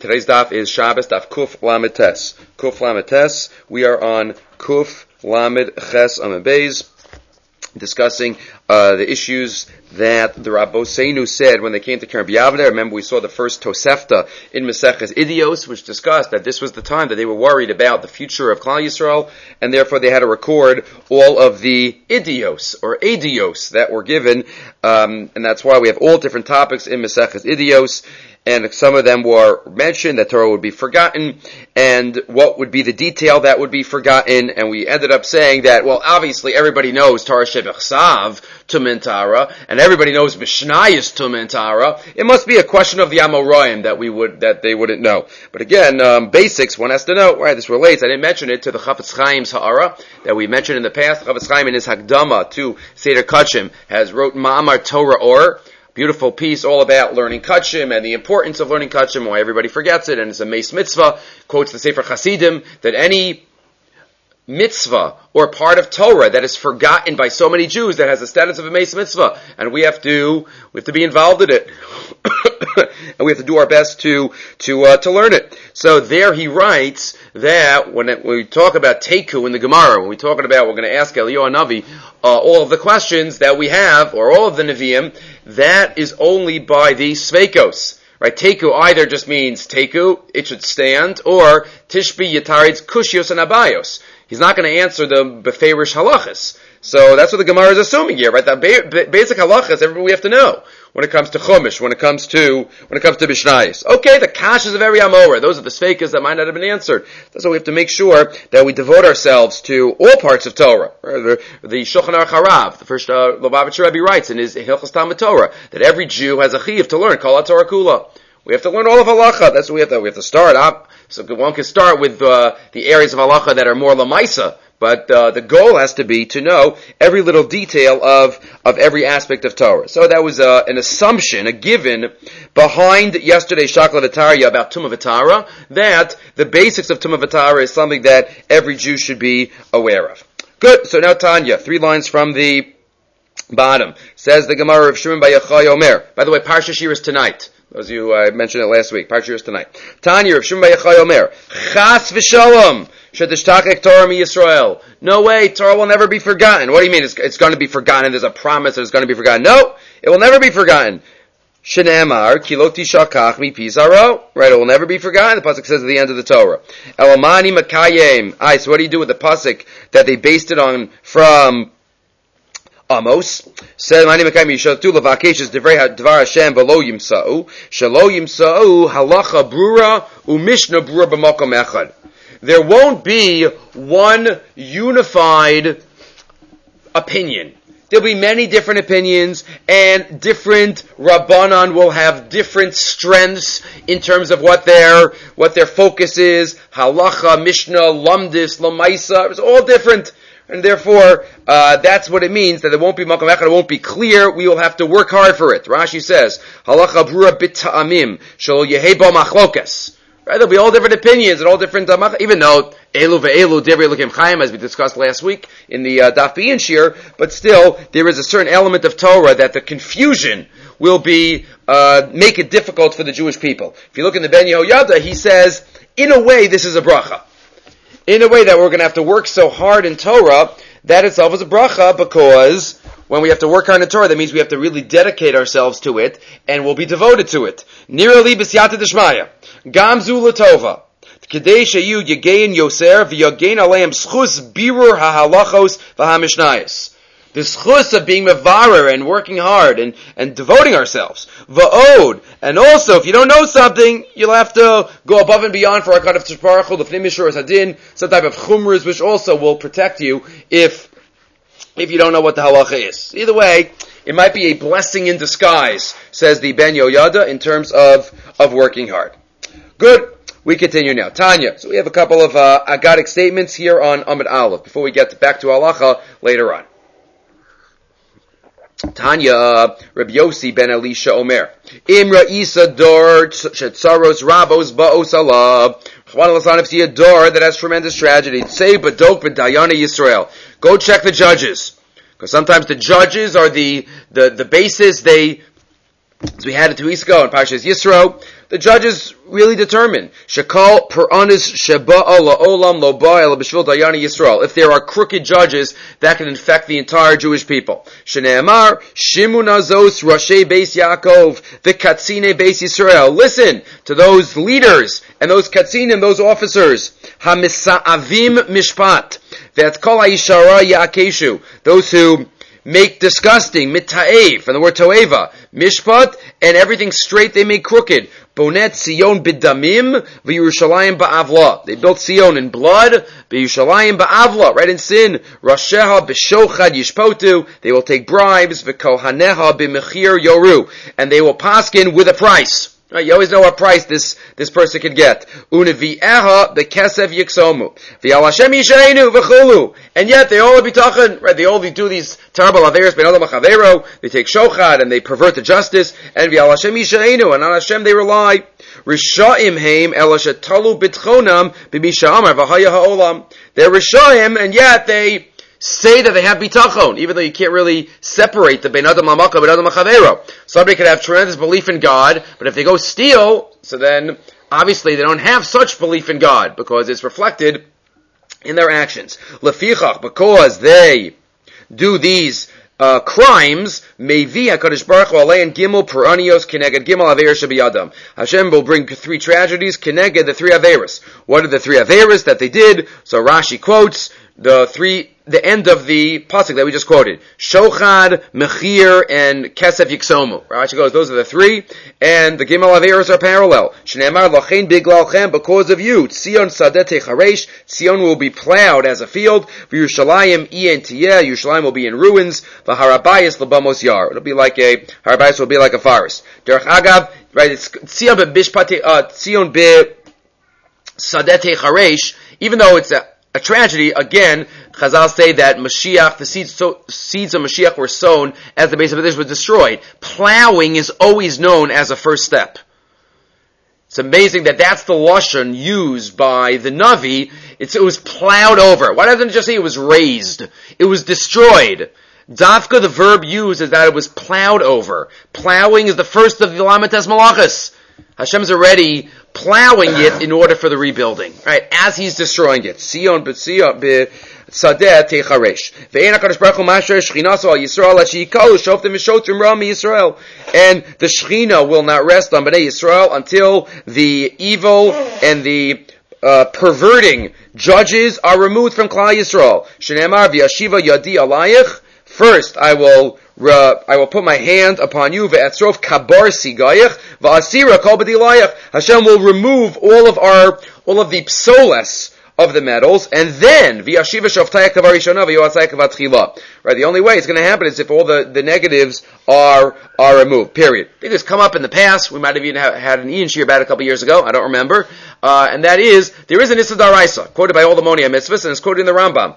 Today's daf is Shabbos daf Kuf Lamed Tes. Kuf Lamed Tes. We are on Kuf Lamed Ches Amud Beis, discussing the issues that the Rabboseinu said when they came to Keren B'Yavneh. Remember, we saw the first Tosefta in Maseches Idios, which discussed that this was the time that they were worried about the future of Klal Yisrael, and therefore they had to record all of the Idios, or Adios, that were given, and that's why we have all different topics in Maseches Idios. And some of them were mentioned, that Torah would be forgotten, and what would be the detail that would be forgotten, and we ended up saying that, well, obviously everybody knows Torah Shebechsav, Tumen Tara, and everybody knows Mishnayos Tumen Tara. It must be a question of the Amoraim that they wouldn't know. But again, basics, one has to know, right, this relates, I didn't mention it, to the Chafetz Chaim's Ha'ara, that we mentioned in the past. The Chafetz Chaim in his Hakdama to Seder Kachim has wrote Ma'amar Torah Or, beautiful piece all about learning Kachim and the importance of learning Kachim, why everybody forgets it, and it's a Meis Mitzvah. Quotes the Sefer Chasidim that any mitzvah or part of Torah that is forgotten by so many Jews that has the status of a Meis Mitzvah, and we have to be involved in it. And we have to do our best to learn it. So there he writes that when we talk about Teku in the Gemara, when we're going to ask Eliyahu Navi all of the questions that we have, or all of the Nevi'im, that is only by the Sveikos. Right? Teku either just means Teku, it should stand, or Tishbi Yatarid's Kushios and Abayos. He's not going to answer the Beferish halachas. So that's what the Gemara is assuming here, right? The basic halachas, everybody we have to know when it comes to Chumash, when it comes to Mishnayos. Okay, the kashas of every Amorah, those are the sveikas that might not have been answered. That's why we have to make sure that we devote ourselves to all parts of Torah. The Shulchan Aruch Harav, the first Lubavitcher Rebbe writes in his Hilchos Talmud Torah, that every Jew has a chiyuv to learn Kol HaTorah Kula. We have to learn all of halacha. That's what we have to start up. So one can start with the areas of halacha that are more lamaisa, but the goal has to be to know every little detail of every aspect of Torah. So that was an assumption, a given, behind yesterday's Shakla V'Tarya about Tumah V'Tara, that the basics of Tumah V'Tara is something that every Jew should be aware of. Good. So now Tanya, 3 lines from the bottom. Says the Gemara of Shimon Bar Yochai Omer. By the way, Parsha Shir is tonight. Those of you, I mentioned it last week. Parsha Shir is tonight. Tanya of Shimon Bar Yochai Omer. Chas v'shalom. Shedishtachek Torah mi Yisrael. No way, Torah will never be forgotten. What do you mean it's going to be forgotten? There's a promise that it's going to be forgotten. No, it will never be forgotten. Shenemar, kiloti shakach mi pizaro. Right, it will never be forgotten. The pasuk says at the end of the Torah. Elamani makayim. So what do you do with the pasuk that they based it on from Amos? Said Mani makayim yishatu levakesh divrei dvar Hashem v'lo yimsa'u. Shelo yimsa'u halacha brura u'mishnah brura b'makom echad. There won't be one unified opinion. There'll be many different opinions, and different Rabbanan will have different strengths in terms of what their focus is. Halacha, Mishnah, Lamdis, Lamaisa, it's all different. And therefore, that's what it means, that it won't be Makom Echad, it won't be clear, we will have to work hard for it. Rashi says, Halacha brura b'ta'amim, shelo yehei bo machlokas. Right? There'll be all different opinions and all different, even though Elu ve'elu divrei Elokim Chaim, as we discussed last week in the Daf B'In Shir, but still, there is a certain element of Torah that the confusion will be, make it difficult for the Jewish people. If you look in the Ben Yehoyada, he says, in a way, this is a bracha. In a way that we're going to have to work so hard in Torah, that itself is a bracha, because when we have to work hard in Torah, that means we have to really dedicate ourselves to it, and we'll be devoted to it. Nira li b'siyata d'shmaya. Gamzu l'tova. K'dei sheyu yegein yoser v'yogein aleim schus birur ha'halachos v'ha'mishnayos. The schus of being mevarer and working hard and devoting ourselves. Va'od. And also, if you don't know something, you'll have to go above and beyond for HaKadosh Baruch Hu, l'fnei mishur hadin, some type of chumras, which also will protect you if you don't know what the halacha is. Either way, it might be a blessing in disguise, says the Ben Yehoyada, in terms of working hard. Good. We continue now. Tanya. So we have a couple of agadic statements here on Amud Aleph before we get back to halacha later on. Tanya, Rabbi Yossi ben Elisha Omer. Imra Isa Dor Shetzaros Rabos Ba'os Allah. If see a door that has tremendous tragedy, say Badok B'Dayana Yisrael. Go check the judges. Because sometimes the judges are the basis, as we had it 2 weeks ago in Parshas Yisro, The judges really determine. Shekal peranis sheba'a la'olam lo ba'a b'shvil dayani Yisrael. If there are crooked judges, that can infect the entire Jewish people. Shne'emar shimu nazos rashi beis Yaakov v'katzine beis Yisrael. Listen to those leaders and those katzinim, those officers. Hamisa'avim mishpat. That's kol ha'ishara ya'akeshu. Those who make disgusting, mita'ev, from the word toeva, mishpat, and everything straight they make crooked. Bonet Sion b'damim, v'Yerushalayim ba'avla. They built Sion in blood, v'Yerushalayim ba'avla, right in sin. Rasheha b'shochad yishpotu, they will take bribes, v'kohaneha b'mechir yoru, and they will paskin with a price. Right, you always know what price this person could get. Unevi'eha b'kesev yiksomu. V'yal Hashem yishainu v'chulu. And yet they all be talking, right, they all do these terrible averos, ben adam achavero, they take shochad and they pervert the justice, and v'yal Hashem yishainu, and on Hashem they rely. Risha'im heim ela shetalu bitchonam b'misha amar v'haya ha'olam. They're Risha'im, and yet they say that they have bitachon, even though you can't really separate the ben adam lamaka, ben adam achavero. Somebody could have tremendous belief in God, but if they go steal, so then obviously they don't have such belief in God, because it's reflected in their actions. Lefichach, because they do these crimes, Mevi HaKadosh Baruch Hu Alein Gimel Peranios Keneged Gimel Averos Shebiyadam. Hashem will bring 3 tragedies Keneged the 3 Averos. What are the 3 Averos that they did? So Rashi quotes the end of the pasuk that we just quoted. Shochad, Mechir, and Kesef Yiksomu. Rashi goes, those are the 3, and the Gimel Averos are parallel. Shneimar Lachein Biglalchem, because of you. Tzion Sadeh Techaresh, Tzion will be plowed as a field. V'Yerushalayim Ien Tiyeh, Yerushalayim will be in ruins. V'Harabayis Labamos Yar. Harabayis will be like a forest. Derech Agav, right, it's Tzion Be Sadeh Techaresh, even though it's a tragedy, again, Chazal say that Mashiach, the seeds of Mashiach were sown as the base of Midrash was destroyed. Plowing is always known as a first step. It's amazing that that's the lashon used by the Navi. It was plowed over. Why doesn't it just say it was raised? It was destroyed. Dafka, the verb used, is that it was plowed over. Plowing is the first of the Lamites Malachas. Hashem's already plowing it in order for the rebuilding, right? As He's destroying it. Sion b'Sion b'Sadeh Techaresh. Ve'en HaKadosh Baruch Hu Masher Shechinaso al Yisrael Ashiyikalu Shoftim V'Shotrim Rami Yisrael. And the Shechina will not rest on Bnei Yisrael until the evil and the perverting judges are removed from Klal Yisrael. Shneimar v'Yashiva Yadi Alayich. First, I will put my hand upon you, ve'etzrof kabar sigayich, va'asira kol b'dilayich. Hashem will remove all of the psoles of the metals, and then, v'yashiva shoftayach kavar rishona, v'yoatzayach kavar tchila. Right, the only way it's going to happen is if all the negatives are removed, period. I think it's come up in the past, we might have even had an Ian Shir about a couple years ago, I don't remember, and that is, there is an Issa Daraisa, quoted by all the Moni HaMitzvahs, and it's quoted in the Rambam,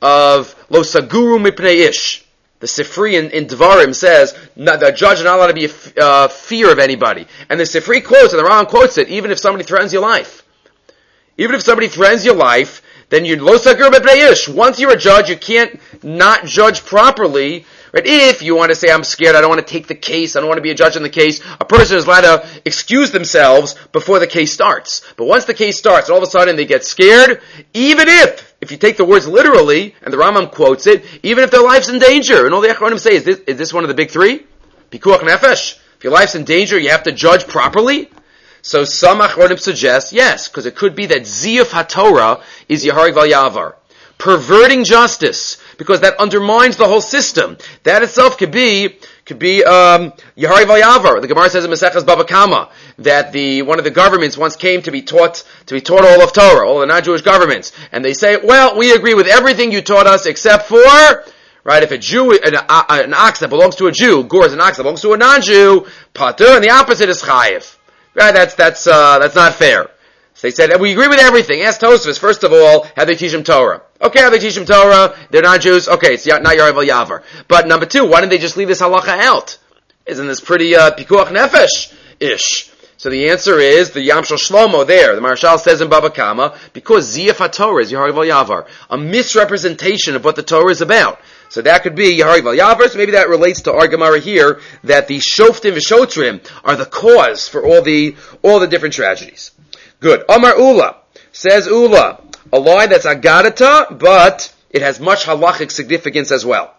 of Lo Saguru Mipnei Ish. The Sifri in Devarim says the judge is not allowed to be a fear of anybody. And the Sifri quotes, and the Rambam quotes it, even if somebody threatens your life. Even if somebody threatens your life, then you're lo sagur b'pnei ish. Once you're a judge, you can't not judge properly. Right? If you want to say, I'm scared, I don't want to take the case, I don't want to be a judge in the case, a person is allowed to excuse themselves before the case starts. But once the case starts, all of a sudden they get scared, even if you take the words literally, and the Rambam quotes it, even if their life's in danger. And all the Achronim say, is this one of the big 3? Pikuach nefesh. If your life's in danger, you have to judge properly? So some Achronim suggest, yes, because it could be that Ziyuf HaTorah is Yeharig Val Yavar. Perverting justice, because that undermines the whole system. That itself could be Yehari Vayavar. The Gemara says in Maseches Bava Kama that one of the governments once came to be taught all of Torah, all the non-Jewish governments, and they say, well, we agree with everything you taught us except for, right? If a Jew, an ox that belongs to a Jew, gores an ox that belongs to a non-Jew, patur, and the opposite is chayiv. Right? That's not fair. So they said, we agree with everything. Ask Tosfos, first of all, how they teach them Torah. Okay, how they teach them Torah, they're not Jews, okay, it's not Yarav Yavar. But number 2, why didn't they just leave this halacha out? Isn't this pretty pikuach nefesh-ish? So the answer is, the Yam Shel Shlomo there, the Marshal says in Bava Kama, because Ziyaf HaTorah is Yarav Yavar, a misrepresentation of what the Torah is about. So that could be Yahari Val Yavers. Maybe that relates to our Gemara here, that the Shoftim V'Shotrim are the cause for all the different tragedies. Good. Amar Ula. Says Ula. A line that's Agadata, but it has much halachic significance as well.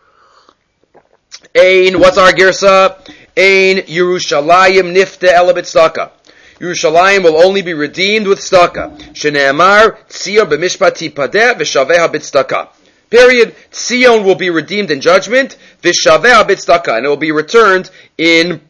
Ein, what's our girsa? Ein Yerushalayim nifte ela b'tzedakah. Yerushalayim will only be redeemed with tzedakah. Shene'amar Tzion b'mishpat tipadeh v'shaveha b'tzedakah. Period. Tzion will be redeemed in judgment. V'shaveha b'tzedakah, and it will be returned in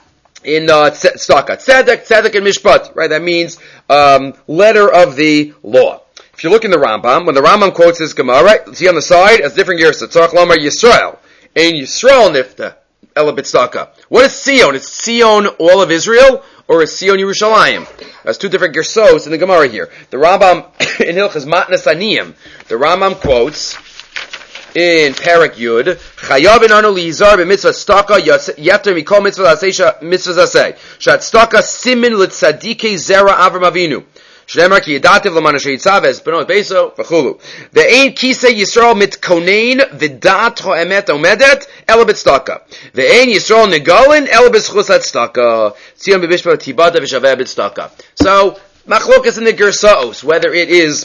tzedakah. Tzedek and mishpat. Right. That means letter of the law. If you look in the Rambam, when the Rambam quotes this Gemara, right, see on the side, as different girsa. Tzarech lomar Yisrael. Ein Yisrael nifte ela b'tzedakah. What is Tzion? Is Tzion all of Israel, or is Tzion Yerushalayim? There's two different gersos in the Gemara here. The Rambam in Hilchas Matnas Aniyim, the Rambam quotes in Parak Yud, Chayav anu lihizar b'mitzvah tzedakah yater mikol mitzvah zaseh. Shat tzedakah simin l'tzadikei zera Avram Avinu. Shneimar ki yadativ l'man asher yitzaves b'not beiso v'chulu. Ve'ein kisei Yisrael mitkonein v'dat ha'emet omedet ela b'tzedakah. Ve'ein Yisrael negalin ela b'schus ha'tzedakah. Tzion b'mishpat tibada v'shaveh b'tzedakah. So, machlokas in the gersaos, whether it is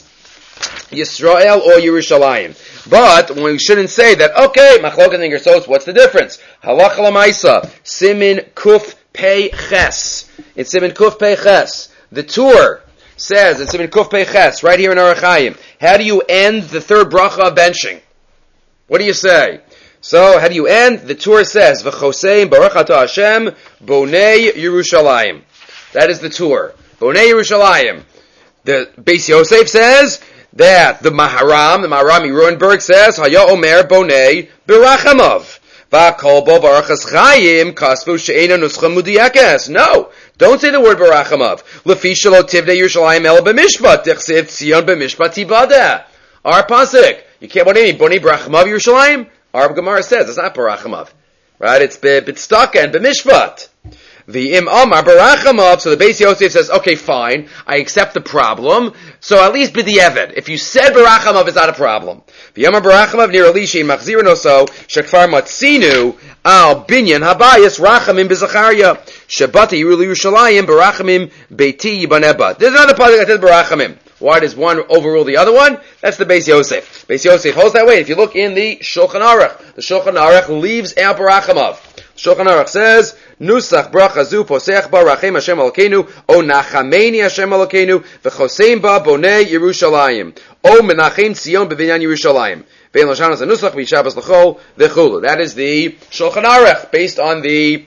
Yisrael or Yerushalayim. But we shouldn't say that, okay, machlokas in the gersaos, what's the difference? Halacha l'maisa, simin kuf pei ches. It's simin kuf pei ches. The Tur says, it's in Kuf Pei Ches, right here in Orach Chaim. How do you end the third bracha of benching? What do you say? So, how do you end? The Tur says, V'choseim baruch atah Hashem, bonei Yerushalayim. That is the Tur. Bonei Yerushalayim. The Beis Yosef says that the Maharam Yeruenberg says, Haya Omer bonei berachamav. V'akol bo barachas chayim kasvu she'ena nuscha mudiyakes. No. Don't say the word barachamav. Lefi shelo tivnei Yerushalayim el b'mishpat. Tichsev tzion b'mishpat tibada. Our pasuk. You can't, what do you mean? Boni barachamav Yerushalayim? Our Gemara says it's not barachamav. Right? It's b'tzedakah and b'mishpat. V'im amar barachamav. So the Beis Yosef says, okay, fine. I accept the problem. So at least b'di'evet. If you said barachamav, it's not a problem. V'im amar barachamav nir alishi machzirin oso shekfar matzinu al binyan habayis rachamim b'zacharya. Shabbat Yerul Yerushalayim barachamim beiti yibaneba. There's another part that says barachamim. Why does one overrule the other one? That's the Beis Yosef. Beis Yosef holds that way. If you look in the Shulchan Aruch, the Shulchan Aruch leaves out barachamav. Shulchan Aruch says, Nusach bracha zu posech ba rachem Hashem Elokeinu, o nachameni Hashem Elokeinu, v'choseim ba bonei Yerushalayim, o menachem Tzion b'binyan Yerushalayim. Ve'en l'shanos ha'nusach v'yishabas l'chol v'chulu. That is the Shulchan Aruch, based on the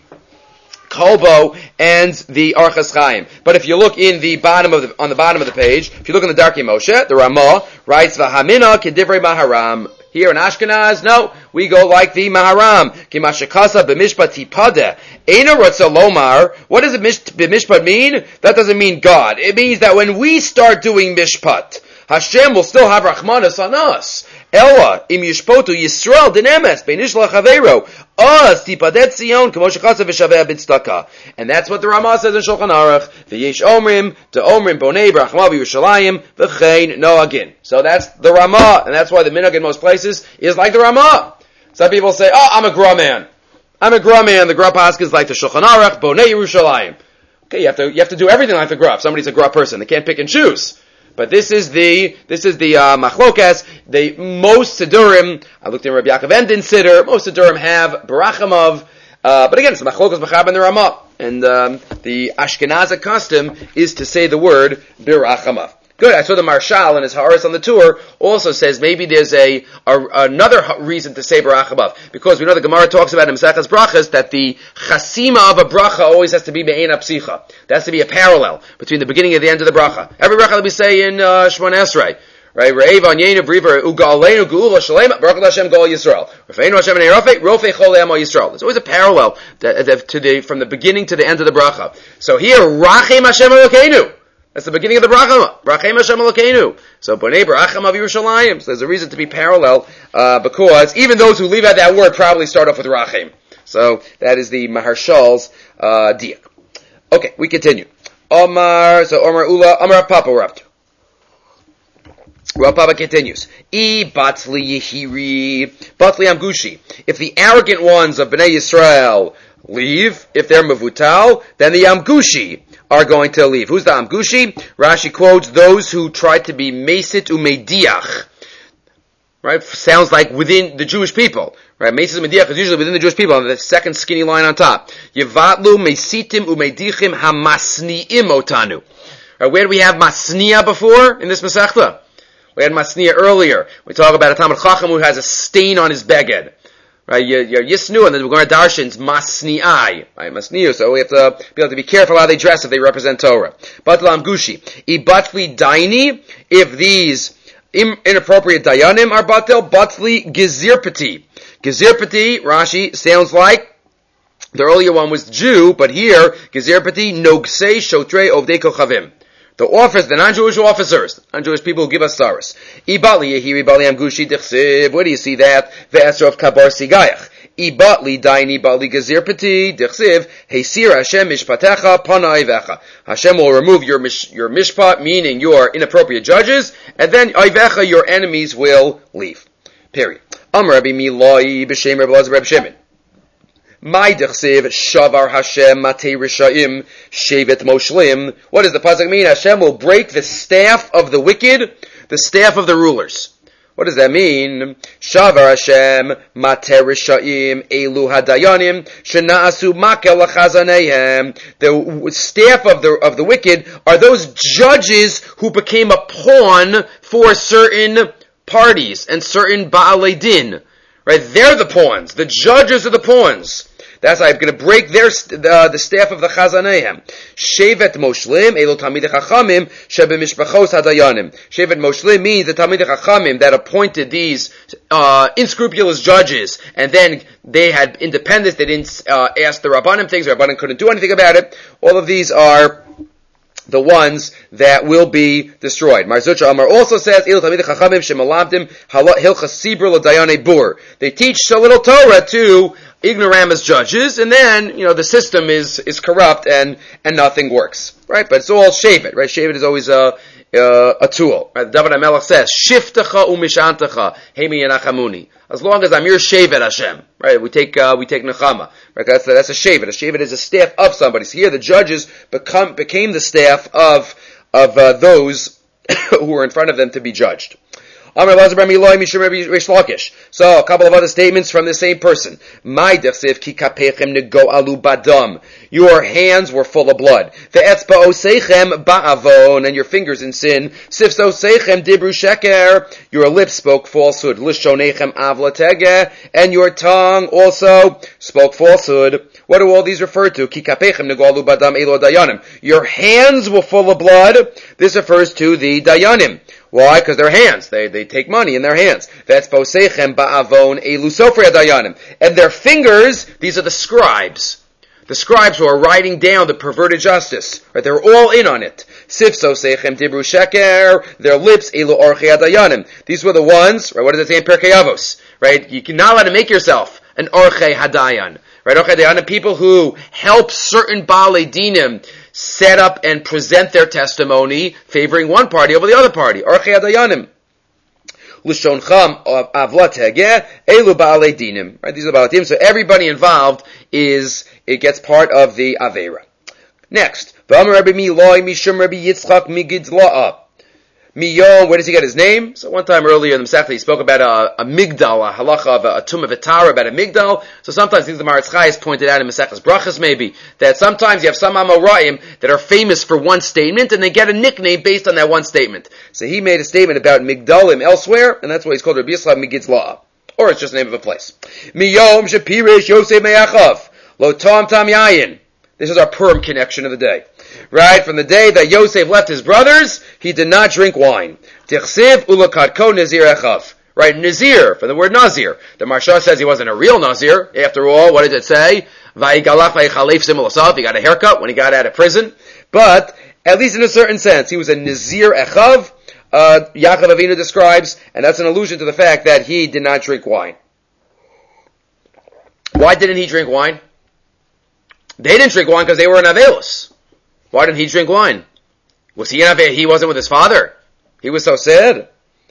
Kolbo and the Orchos Chaim. But if you look in the bottom of on the bottom of the page, if you look in the Darkei Moshe, the Ramah writes V'hamina kedivrei Maharam. Here in Ashkenaz, no, we go like the Maharam. Kimashakasa b'mishpat tipadeh. Eina rotza lomar. What does b'mishpat mean? That doesn't mean God. It means that when we start doing mishpat, Hashem will still have rachmanas on us. Ella im yishpotu Yisrael dinemes beinish lachaveiro us tipadet Tzion k'mo shechasa v'shaveh b'tzedakah. And that's what the Ramah says in Shulchan Aruch. V'yesh omrim to omrim bonei b'rachmav Yerushalayim v'chein noagin. So that's the Ramah, and that's why the minhag in most places is like the Ramah. Some people say, "Oh, I'm a Gra man. I'm a Gra man." The Gra pask is like the Shulchan Aruch bonei Yerushalayim. Okay, you have to do everything like the Gra. If somebody's a Gra person, they can't pick and choose. But this is the machlokas. Most Siddurim, I looked in Rabbi Yaakov Endin Siddur, most Siddurim have barachamav, but again, it's machlokas b'chab and the Ramah. And the Ashkenazic custom is to say the word barachamav. Good. I saw the Marshal in his Haaretz on the tour also says maybe there's another reason to say barachamav, because we know the Gemara talks about in Maseches Brachas that the chasima of a bracha always has to be me'ein psicha. There has to be a parallel between the beginning and the end of the bracha. Every bracha that we say in Shemona Esrei, right? Re'eva anyenu briva ugalenu geula shalema baruch Hashem gol Yisrael. Rafeinu Hashem ne'rofei rofei chol amo Yisrael. There's always a parallel from the beginning to the end of the bracha. So here, Rachem Hashem Elokeinu. That's the beginning of the bracha. Rachem Hashem Elokeinu. So Bonei Barachamav Yerushalayim. So there's a reason to be parallel, because even those who leave out that word probably start off with Rachem. So that is the Maharshal's diak. Okay, we continue. Omar Ula, Omar Papa, we're up to. Rav Papa continues. Batli Yehiri, Batli Amgushi. If the arrogant ones of Bnei Yisrael leave, if they're Mavutal, then the Amgushi are going to leave. Who's the Amgushi? Rashi quotes those who try to be Mesit Umediach. Right? Sounds like within the Jewish people. Right? Mesit Umediach is usually within the Jewish people, on the second skinny line on top. Yevatlu Mesitim Umedichim Hamasni'im Otanu. Right, where do we have Masniya before in this Masechta? We had Masniya earlier. We talk about a Talmid Chacham who has a stain on his beged. Right, you're Yisnu, and then we're going to Darshan's Masni'ai. Right, Masniyu, so we have to be able to be careful how they dress if they represent Torah. Batlam Gushi. Ibatli Daini, if these inappropriate Dayanim are Batel, Batli Gizirpati. Gizirpati, Rashi, sounds like the earlier one was Jew, but here, Gizirpati, Nogsei Shotrei Ovdei Kochavim. The officers, the non-Jewish officers, non-Jewish people who give us stars. Ibali Yehiri Bali Amgushi Dichsiv. Where do you see that? Ve'esra of Kabar Sigayach. Ibali Daini Bali Gazirpati Dichsiv. Heisir Hashem Mishpatecha Panai Vecha. Hashem will remove your mishpat, meaning your inappropriate judges, and then Ivecha, your enemies, will leave. Period. Amar Rabbi Milai B'Shem Rabbi Elazar Rabbi Shimon. My dechsev shavar Hashem matei rishaim shevet moshlim. What does the pasuk mean? Hashem will break the staff of the wicked, the staff of the rulers. What does that mean? Shavar Hashem matei rishaim elu hadayanim shenaasu makel lachazaneihem. The staff of the wicked are those judges who became a pawn for certain parties and certain baalei din. Right? They're the pawns. The judges are the pawns. That's why I'm going to break the staff of the Chazaneihem. Shevet Moshlim, Elo Talmidei Chachamim, Shebe Mishpachos Hadayanim. Shevet Moshlim means the Talmidei Chachamim that appointed these unscrupulous judges, and then they had independence. They didn't ask the Rabbanim things. The Rabbanim couldn't do anything about it. All of these are the ones that will be destroyed. Mar Zutra Amar also says, Il Talmidei Chachamim Shemalabdim Hilchas Sibur L'Dayanei Bur. They teach a little Torah to ignoramus judges, and then, the system is corrupt and nothing works. Right? But it's all shevet, right? Shevet is always a tool. Right? David HaMelech says, Shiftecha u'mishantecha, Hemi yanachamuni. As long as I'm your shevet, Hashem. Right? We take nechama. Right? That's a shevet. A shevet is a staff of somebody. So here the judges became the staff of those who were in front of them to be judged. So a couple of other statements from the same person. Your hands were full of blood. And your fingers in sin. Your lips spoke falsehood. And your tongue also spoke falsehood. What do all these refer to? Your hands were full of blood. This refers to the Dayanim. Why? Because their hands. They take money in their hands. That's posechem ba'avon elu sofrei dayanim. And their fingers, these are the scribes. The scribes who are writing down the perverted justice. Right? They're all in on it. Sifso sechem dibru sheker. Their lips elu orchei dayanim. These were the ones, right? What does it say in Pirkei Avos? Right? You cannot let to make yourself an orchei hadayan. Right? Orchei hadayanim, people who help certain baalei dinim set up and present their testimony favoring one party over the other party. Orchei hadayanim. L'shoncham avlat hegeh elu baalei dinim. Right? These are baalei dinim. So everybody involved it gets part of the avera. Next, v'amar Rabbi Milai mishum Rabbi Yitzchak migidla'ah. Miyom, where does he get his name? So one time earlier in the Masechta he spoke about a migdal, a halacha of a tumah v'tara, about a migdal. So sometimes, I think the Maharatz Chayes pointed out in Masechtas Brachas maybe, that sometimes you have some Amoraim that are famous for one statement, and they get a nickname based on that one statement. So he made a statement about migdalim elsewhere, and that's why he's called Rabbi Yitzchak Migidla'ah. Or it's just the name of a place. Miyom shapirish Yosef me'achav, lo tam tam yayin. This is our Purim connection of the day. Right? From the day that Yosef left his brothers, he did not drink wine. Tichsiv ulakadko nazir echav. Right? Nazir, from the word Nazir. The Marsha says he wasn't a real Nazir. After all, what did it say? Vayigalach vayichalef simulasav. He got a haircut when he got out of prison. But, at least in a certain sense, he was a Nazir echav. Yaakov Avinu describes, and that's an allusion to the fact that he did not drink wine. Why didn't he drink wine? They didn't drink wine because they were in Avelos. Why didn't he drink wine? Was he in Avelos? He wasn't with his father. He was so sad.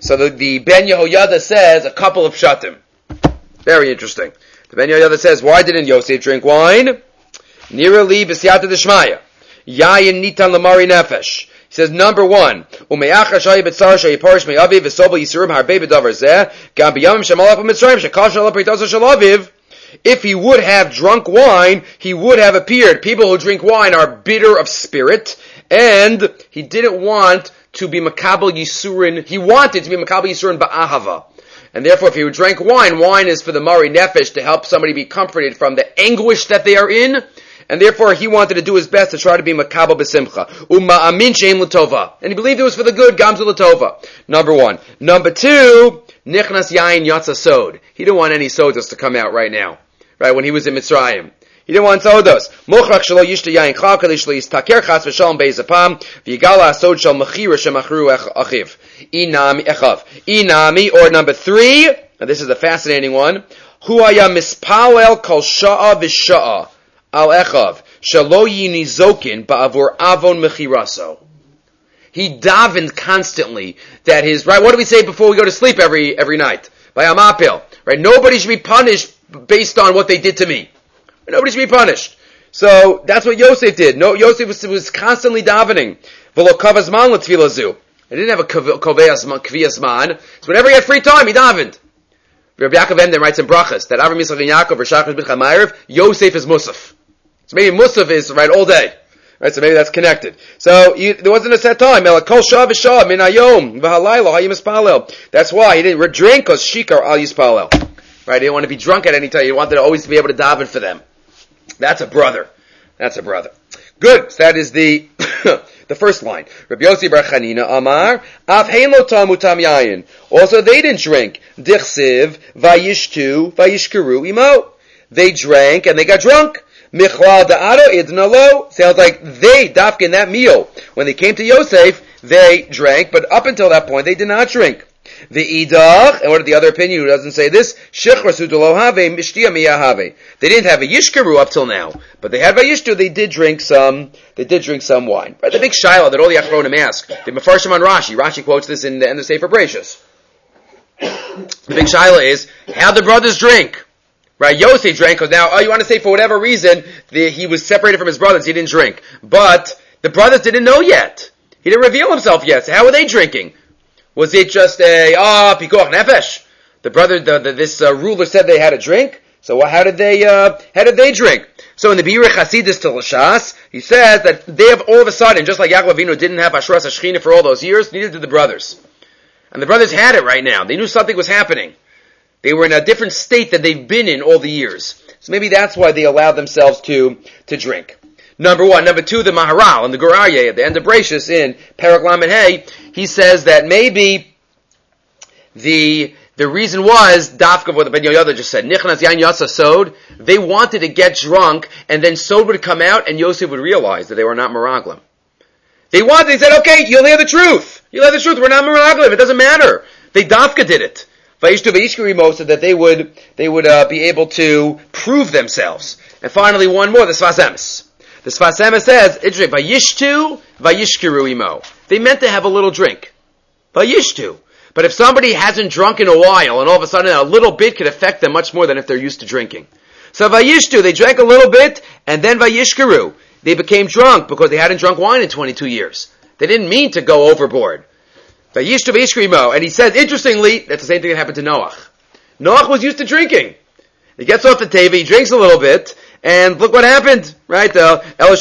So the Ben Yehoyada says a couple of pshatim. Very interesting. The Ben Yehoyada says, why didn't Yosef drink wine? Nira li b'siyata d'shmaya. Yayin nitan lamari nefesh. He says, number one, ume'achar shayi b'tzar shayi parish me'aviv v'sobel yisurim harbei b'davar zeh gam b'yamim shemalach b'mitzrayim shekal shalom pritasa shalaviv. If he would have drunk wine, he would have appeared. People who drink wine are bitter of spirit, and he didn't want to be makabel yisurin. He wanted to be makabel yisurin ba'ahava. And therefore, if he drank wine, wine is for the mari nefesh, to help somebody be comforted from the anguish that they are in. And therefore, he wanted to do his best to try to be makabel b'simcha. Amin sheim l'tova. And he believed it was for the good, gamzu l'tova. Number one. Number two, nichnas yain yatsa sod. He didn't want any sodas to come out right now. Right, when he was in Mitzrayim. He didn't want sodas. Mochrach shelo yishta yain chal kadesh le'istaker chas v'shalom be'ezapam v'yigala asod shal mechira shemachru achiv. Inami, or number three, and this is a fascinating one, hu haya mispalel kol sha'a v'sha'a al echav shelo yinizokin ba'avur avon mechiraso. He davened constantly that his, right, what do we say before we go to sleep every night? By Amapil, right? Nobody should be punished based on what they did to me. Nobody should be punished. So that's what Yosef did. No, Yosef was constantly davening. V'lo kavazman l'tfilazu. He didn't have a kviyas man. So whenever he had free time, he davened. Rabbi Yaakov Emden writes in Brachas that Avram Yitzchak and Yaakov v'shachar b'cham ma'ariv, Yosef is Musaf. So maybe Musaf is right all day. Right, so maybe that's connected. So there wasn't a set time. That's why he didn't drink, because shikar al yispalel. Right, he didn't want to be drunk at any time. He wanted to always be able to daven for them. That's a brother. That's a brother. Good. So that is the the first line. Rabbi Yossi bar Chanina Amar Av hein lo tamu tam yayin. Also, they didn't drink. Dichsiv vayishtu vayishkeru imo. They drank and they got drunk. Michlal da'ado idna lo. Sounds like they, dafka in that meal, when they came to Yosef, they drank, but up until that point, they did not drink. The idach, and what did the other opinion who doesn't say this? Shechrasu delohave mishtia miyahave. They didn't have a yishkeru up till now, but they had vayishtu. They did drink some wine. Right, the big shiloh that all the achronim ask. The mefarshim on Rashi. Rashi quotes this in the Sefer Bereshis. The big shiloh is how the brothers drink. Right, Yosef drank because now, you want to say for whatever reason he was separated from his brothers. He didn't drink, but the brothers didn't know yet. He didn't reveal himself yet. So how were they drinking? Was it just pikuach nefesh? The brother, this ruler said they had a drink. So how did they drink? So in the Biur Chasidus to Lashas, he says that they have all of a sudden, just like Yaakov Avinu didn't have Ashras Hashchina for all those years, neither did the brothers. And the brothers had it right now. They knew something was happening. They were in a different state that they've been in all the years. So maybe that's why they allowed themselves to drink. Number one. Number two, the Maharal and the Gur Aryeh at the end of Bereshis in Perek Lamed Hey, he says that maybe the reason was, Dafka, what the Ben Yehoyada just said, Nichnas Yain Yatsa Sod, they wanted to get drunk, and then Sod would come out, and Yosef would realize that they were not Meraglim. They said, okay, you'll hear the truth. You'll hear the truth, we're not Meraglim, it doesn't matter. They Dafka did it. Vayishtu vayishkerimo, so that they would be able to prove themselves. And finally, one more, the Sfas Emes. The Sfas Emes says, Vayishtu vayishkeru imo. They meant to have a little drink. Vayishtu. But if somebody hasn't drunk in a while, and all of a sudden a little bit could affect them much more than if they're used to drinking. So vayishtu, they drank a little bit, and then vayishkeru. They became drunk because they hadn't drunk wine in 22 years. They didn't mean to go overboard. And he says, interestingly, that's the same thing that happened to Noach. Noach was used to drinking. He gets off the teva, he drinks a little bit, and look what happened, right? This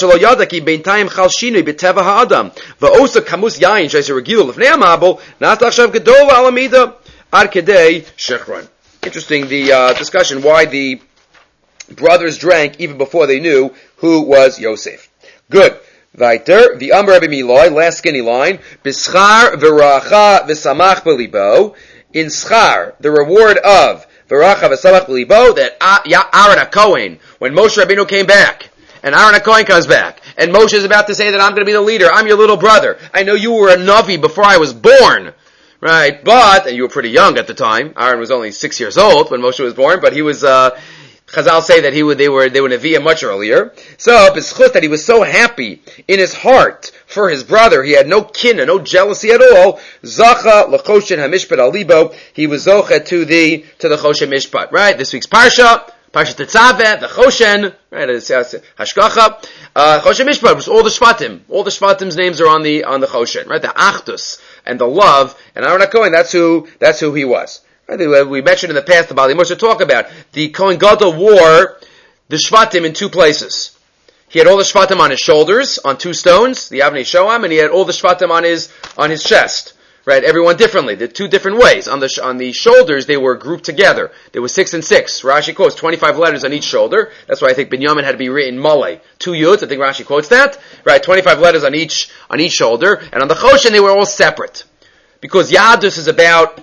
Interesting, the discussion why the brothers drank even before they knew who was Yosef. Good. Weiter, the Amr Rabbi Miloi, last skinny line, B'schar v'racha v'samach b'libo, in schar, the reward of v'racha v'samach b'libo, that Aaron HaKohen, when Moshe Rabbeinu came back, and Aaron HaKohen comes back, and Moshe is about to say that I'm going to be the leader, I'm your little brother, I know you were a Navi before I was born, right, but, and you were pretty young at the time, Aaron was only 6 years old when Moshe was born, but he was, Chazal say that they were Nevi'ah much earlier. So, b'schus that he was so happy in his heart for his brother. He had no kin and no jealousy at all. Zacha l'choshen hamishpat alibo. He was zocha to the choshen mishpat. Right? This week's parsha Tetzaveh, the choshen, right? Hashgacha. Choshen mishpat was all the shvatim. All the shvatim's names are on the choshen. Right? The achdus and the love. And Aaron HaKohen, that's who he was. Right? We mentioned in the past the Bali Moshe talk about the Kohen Gadol wore the shvatim in two places. He had all the shvatim on his shoulders, on two stones, the Avnei Shoam, and he had all the shvatim on his chest. Right? Everyone differently. The two different ways. On the shoulders, they were grouped together. There was 6 and 6. Rashi quotes 25 letters on each shoulder. That's why I think Binyamin had to be written Malay. 2 yuds. I think Rashi quotes that. Right? 25 letters on each shoulder. And on the choshen, they were all separate. Because Yadus is about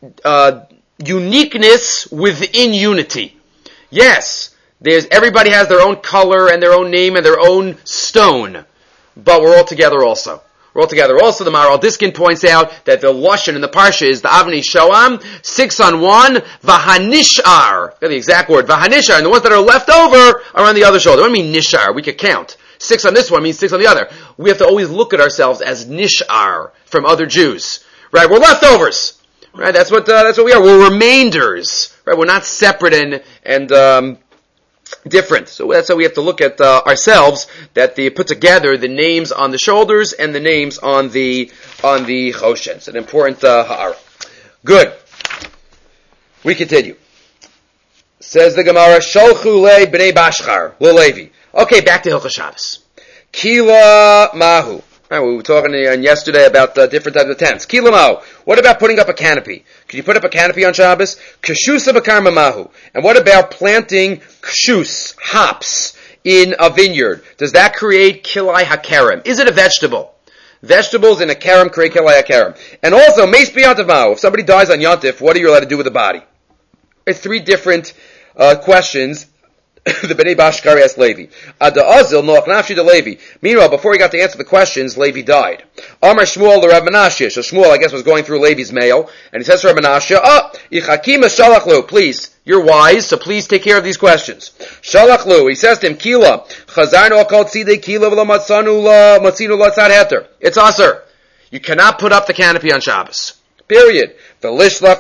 uniqueness within unity. Yes, everybody has their own color and their own name and their own stone, but we're all together also. We're all together also. The Maharal Diskin points out that the Lashon in the Parsha is the Avnei Shoam, 6 on one, Vahanishar. The exact word, Vahanishar, and the ones that are left over are on the other shoulder. What do I mean Nishar? We could count. 6 on this one means 6 on the other. We have to always look at ourselves as Nishar from other Jews. Right? We're leftovers. Right? That's what we are. We're remainders. Right? We're not separate and different. So that's how we have to look at ourselves, that they put together the names on the shoulders and the names on the choshen. It's an important ha'ara. Good. We continue. Says the Gemara, Sholchu le b'nei Bashchar, l'Levi. Okay, back to Hilchos Shabbos. Kila mahu. Right, we were talking yesterday about different types of tents. Kila mahu. What about putting up a canopy? Could you put up a canopy on Shabbos? Kshusa b'karma mahu. And what about planting kshus, hops, in a vineyard? Does that create kilai hakerem? Is it a vegetable? Vegetables in a kerem create kilai hakerem. And also, meis b'yantif mahu. If somebody dies on yantif, what are you allowed to do with the body? It's 3 different questions. The Bnei Bashchar asked Levi. Ada Azil noach nafshi de Levi. Meanwhile, before he got to answer the questions, Levi died. Amar Shmuel Rav Menashe. So Shmuel, I guess, was going through Levi's mail, and he says to Rav Menashe, Ichakim shalachlu, please, you're wise, so please take care of these questions. Shalachlu, he says to him, Kila, Chazarno akal tzidei Kila v'lo matzinu la tzad heter. It's aser. You cannot put up the canopy on Shabbos. Period. Why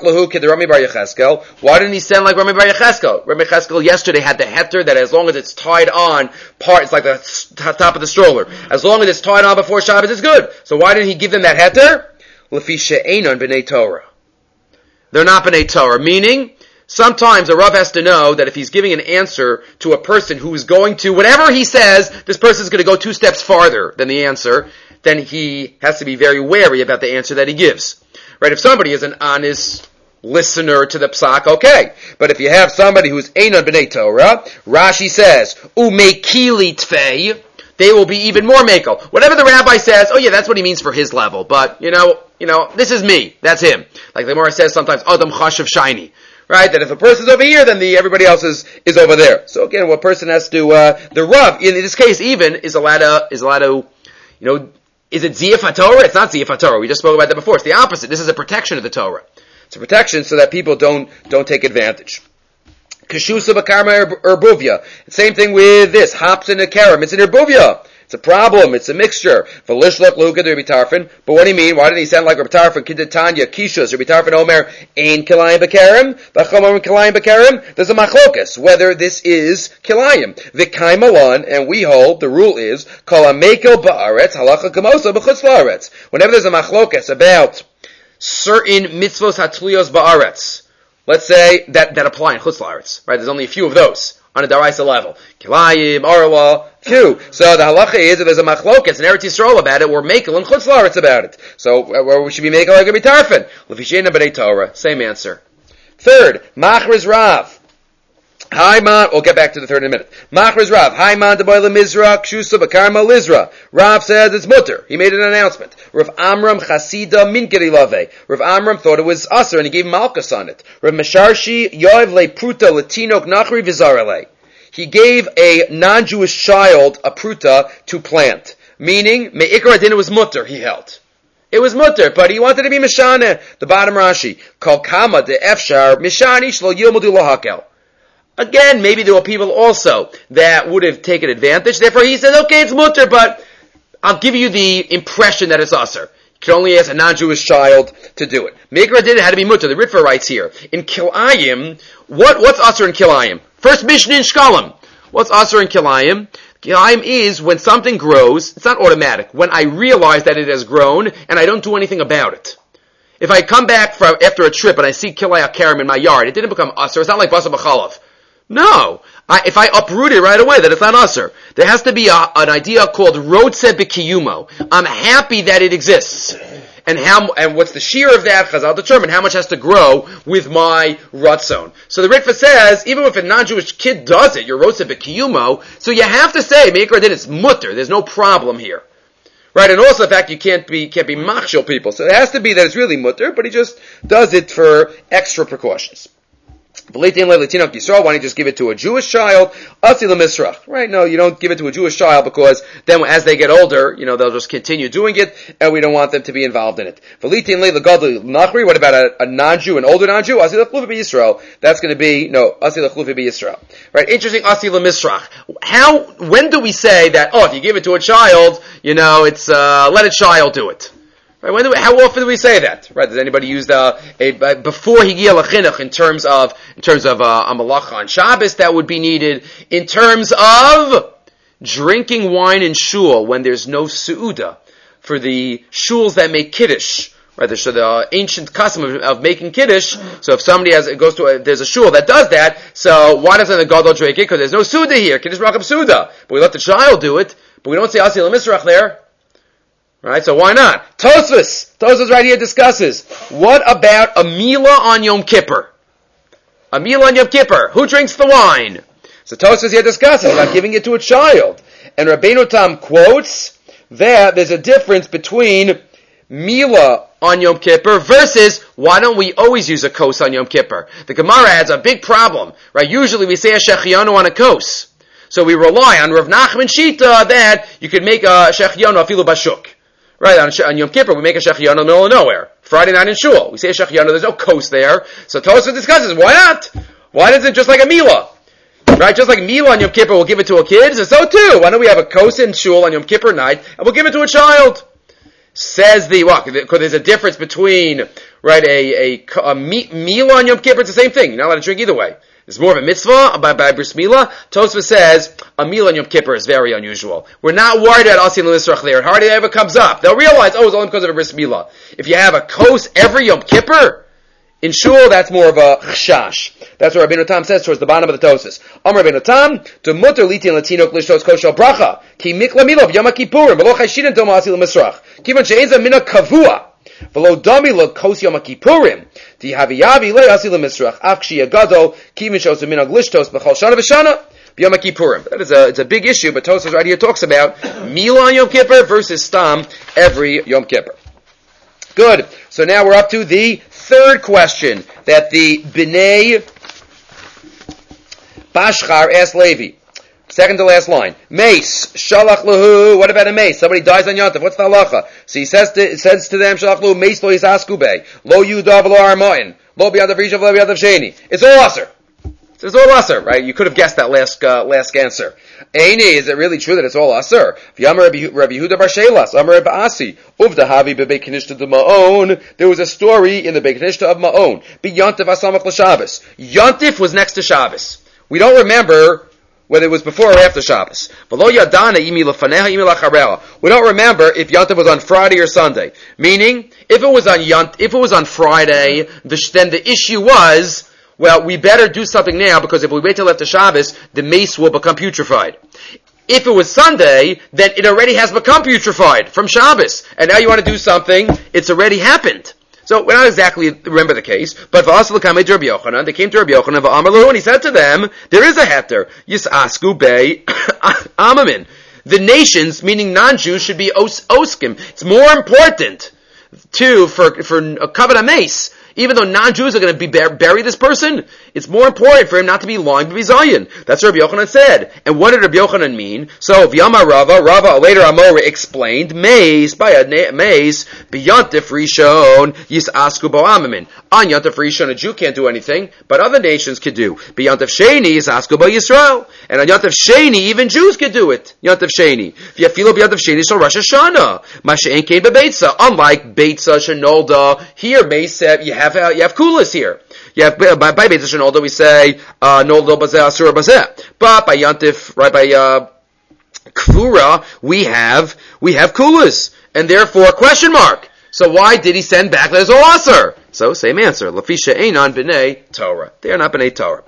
didn't he send like Rami Bar Yecheskel? Rami Yecheskel yesterday had the heter that as long as it's tied on, it's like the top of the stroller. As long as it's tied on before Shabbos, it's good. So why didn't he give them that heter? Lefi she'enon b'nei Torah. They're not b'nei Torah. Meaning, sometimes a Rav has to know that if he's giving an answer to a person who is going to, whatever he says, this person is going to go 2 steps farther than the answer, then he has to be very wary about the answer that he gives. Right, if somebody is an honest listener to the psak, okay. But if you have somebody who's Einon B'nai Torah, Rashi says, Umekili Tfei, they will be even more makel. Whatever the rabbi says, oh yeah, that's what he means for his level. But, you know, this is me. That's him. Like the Gemara says sometimes, Adam Chashav Shiny. Right, that if a person's over here, then everybody else is over there. So again, what person has to, the Rav, in this case even, is allowed to, is it Ziyaf HaTorah? It's not Ziyaf HaTorah. We just spoke about that before. It's the opposite. This is a protection of the Torah. It's a protection so that people don't take advantage. Keshusa b'karma erbuvia. Same thing with this. Hops in a karam. It's an erbuvia. It's a problem. It's a mixture. V'lishlach luka to Rabbi Tarfon. But what do you mean? Why didn't he sound like Rabbi Tarfon? Kidatanya, Kishus, Rabbi Tarfon Omer, Ein Kilayim b'karam. V'chomar Kilayim b'karam. There's a machlokas, whether this is Kilayim. V'kaim alon, and we hold, the rule is, Kol ha'mekel ba'aretz, halacha kamosa b'chutz la'aretz. Whenever there's a machlokas about certain mitzvos hatliyos ba'aretz, let's say that apply in chutz la'aretz, right? There's only a few of those. On a daraisa level. Kilayim, Arwa, few. So the halacha is, if there's a machlokes, an Eretz Yisrael about it, we're makel and chutz la'aretz about it. So, where we should be makel like Rabbi Tarfon. L'fisheina b'nei Torah. Same answer. Third, Machriz Rav. Haiman, we'll get back to the third in a minute. Machriz Rav. Haiman deboy lemizra, kshusa b'karma lizra. Rav says it's mutter. He made an announcement. Rav Amram chasida min gerilave. Rav Amram thought it was aser and he gave malchus on it. Rav Mesharshi yoev le pruta letinok nachri vizarele. He gave a non-Jewish child a pruta to plant. Meaning, me'ikar adin, it was mutter, he held. It was mutter, but he wanted to be mishane. The bottom Rashi. Kol kama de efshar mishani shlo yilmudu lahakel. Again, maybe there were people also that would have taken advantage. Therefore, he said, okay, it's mutter, but I'll give you the impression that it's Asr. You can only ask a non-Jewish child to do it. Meikra did it, had to be mutter. The Ritva writes here, in Kilayim, what's Asr in Kilayim? First Mishnah in Shkalim. What's Asr in Kilayim? Kilayim is when something grows, it's not automatic. When I realize that it has grown, and I don't do anything about it. If I come back after a trip and I see Kilay HaKarim in my yard, it didn't become Asr. It's not like Basar B'chalav. No. If I uproot it right away, then it's not Asr. There has to be an idea called Rodse B'kiyumo. I'm happy that it exists. And what's the shear of that? Chazal determine how much has to grow with my Ratzon. So the Ritva says, even if a non-Jewish kid does it, you're Rodse B'kiyumo, so you have to say, Meikra did it's mutter. There's no problem here. Right, and also the fact you can't be machshel people. So it has to be that it's really mutter, but he just does it for extra precautions. Why don't you just give it to a Jewish child? Right? No, you don't give it to a Jewish child because then as they get older, they'll just continue doing it, and we don't want them to be involved in it. What about a non-Jew, an older non-Jew? That's going to be, right? Interesting, when do we say that, if you give it to a child, it's, let a child do it? Right? How often do we say that? Right? Does anybody use before Higia Lachinuch in terms of a malacha on Shabbos that would be needed, in terms of drinking wine in shul when there's no su'uda, for the shuls that make kiddush, right? So the ancient custom of making kiddush, so if somebody there's a shul that does that, so why doesn't the gadol drink it? Because there's no su'uda here, kiddush rakam su'uda. But we let the child do it, but we don't say asi l'misrach there. Right, so why not? Tosfos right here discusses, what about a Mila on Yom Kippur? A Mila on Yom Kippur. Who drinks the wine? So Tosfos here discusses about giving it to a child. And Rabbeinu Tam quotes that there's a difference between Mila on Yom Kippur versus why don't we always use a kos on Yom Kippur? The Gemara has a big problem, right? Usually we say a shechianu on a kos. So we rely on Rav Nachman Shita that you could make a shechianu afilu bashuk. Right, on Yom Kippur, we make a shechianu in the middle of nowhere. Friday night in shul, we say a shechianu, there's no coast there. So Tosfos discusses, why not? Why isn't it just like a Mila? Right, just like Mila on Yom Kippur, we'll give it to a kid, so too. Why don't we have a coast in shul on Yom Kippur night, and we'll give it to a child? Says because there's a difference between, right, a Mila on Yom Kippur, it's the same thing. You're not allowed to drink either way. It's more of a mitzvah by bris milah. Tosfos says a meal on Yom Kippur is very unusual. We're not worried about asin l'nisrach there. It hardly ever comes up. They'll realize, it's only because of a bris milah. If you have a kos every Yom Kippur in shul, that's more of a chashash. That's what Rabbeinu Tam says towards the bottom of the Tosfos. Amar Rabbeinu Tam to muter litin latinok lishtos koshel bracha ki mikla milah b'yom kippurim v'lo chayshinin doma asin l'misrach kivan she'eza mina kavua. V'lo dami lo kos Yom Kippurim ti haviyavi lo yasi l'misrach af k'shi yagado kivin shos minag lishtos b'chol shana v'shana b'Yom Kippurim. It's a big issue, but Tosfos right here talks about meal on Yom Kippur versus stam every Yom Kippur. Good. So now we're up to the third question that the Bnei Bashchar asked Levi. Second to last line. Mace, shalach lahu. What about a mace? Somebody dies on Yontif. What's the halacha? So he says to them, shalach lahu, mace lo yisasku bey. Lo yudav lo armoin. Lo biyadav rishav, lo biyadav sheni. It's all aser. It's all aser, right? You could have guessed that last answer. Eini, is it really true that it's all aser? V'yamar Rabbi Yehuda bar Shelas, Amar Rabbi Asi, uvda havi bebei kinishta de Ma'on. There was a story in the Beit Kinishta of Ma'on. Be Yontif asamach l'Shabbos. Yontif was next to Shabbos. We don't remember whether it was before or after Shabbos. We don't remember if Yontif was on Friday or Sunday. Meaning, if it was on Friday, then the issue was, well, we better do something now because if we wait till after Shabbos, the mace will become putrefied. If it was Sunday, then it already has become putrefied from Shabbos. And now you want to do something, it's already happened. So we don't exactly remember the case, but they came to Rabbi Yochanan, and he said to them, there is a heter, Yisasku Bey Amamin. The nations, meaning non-Jews, should be oskim. It's more important for a kavod mace. Even though non-Jews are going to be bury this person, it's more important for him not to be lying to be Zion. That's what Rabbi Yochanan said. And what did Rabbi Yochanan mean? So, V'yama Rava later Amora explained, Maze, by a maze, B'yantif Rishon, Yis'asku Bo Amamin. On Yantif Rishon, a Jew can't do anything, but other nations could do. B'yantif Sheni, Yis'asku Bo Yisrael. And on Yantif Sheni, even Jews could do it. Yantif Sheni. V'yafilo B'yantif Sheni, so Rosh Hashanah. Masha'en Kein Bebeitza. Unlike Beitza, Shenolda, here, Meiseb, you have kulas here. You have, by Beitza Shenolda, we say, Nolda Bazeh, Asura Bazeh. But by Yantif, right, by, Kfura, we have kulas. And therefore, question mark. So why did he send back the Zolasar? So, same answer. Lafisha Einan B'nai Torah. They are not B'nai Torah.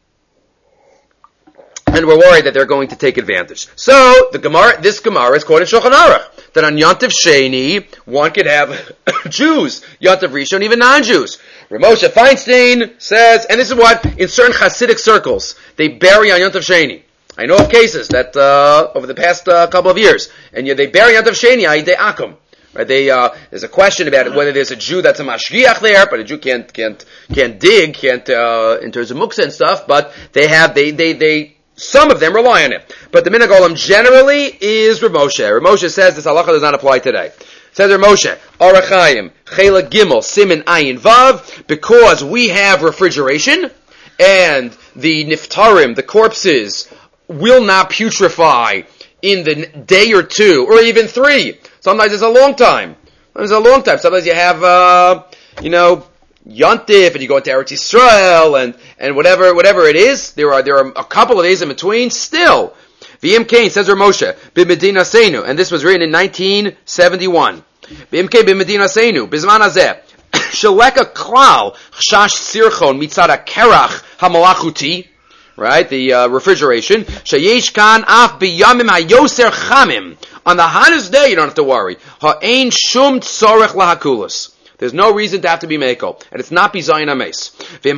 And we're worried that they're going to take advantage. So, this Gemara is quoted Shulchan Aruch, that on Yantiv Sheni, one could have Jews, Yantiv Rishon, even non-Jews. Ramosha Feinstein says, and this is what, in certain Hasidic circles, they bury on Yantiv Sheni. I know of cases that, over the past couple of years, and they bury Yantiv Sheni, Ayidei Akum. Right? There's a question about it, whether there's a Jew that's a mashgiach there, but a Jew can't dig, in terms of muksa and stuff, but they some of them rely on it. But the minhag olam generally is Rav Moshe. Rav Moshe says this halacha does not apply today. Says Rav Moshe, Orach Chaim, Chela Gimel, Simin Ayin Vav, because we have refrigeration, and the niftarim, the corpses, will not putrefy in the day or two, or even 3. Sometimes it's a long time. Sometimes you have, Yontif, and you go into Eretz Yisrael, and whatever it is, there are a couple of days in between, still. V'im Kain, says Rav Moshe, b'Medina Seinu, and this was written in 1971. V'im Kain b'Medina Seinu, b'Zman Hazeh, Sheleka Klal, Chash Sirchon, Mitzad HaKerach HaMalachuti, right, the refrigeration, Shayesh Kan Af B'Yamim HaYoser Chamim, on the hottest day you don't have to worry, Ha'ein Shum Tzorech Lahakulas. There's no reason to have to be Meko. And it's not Bizayin Ames.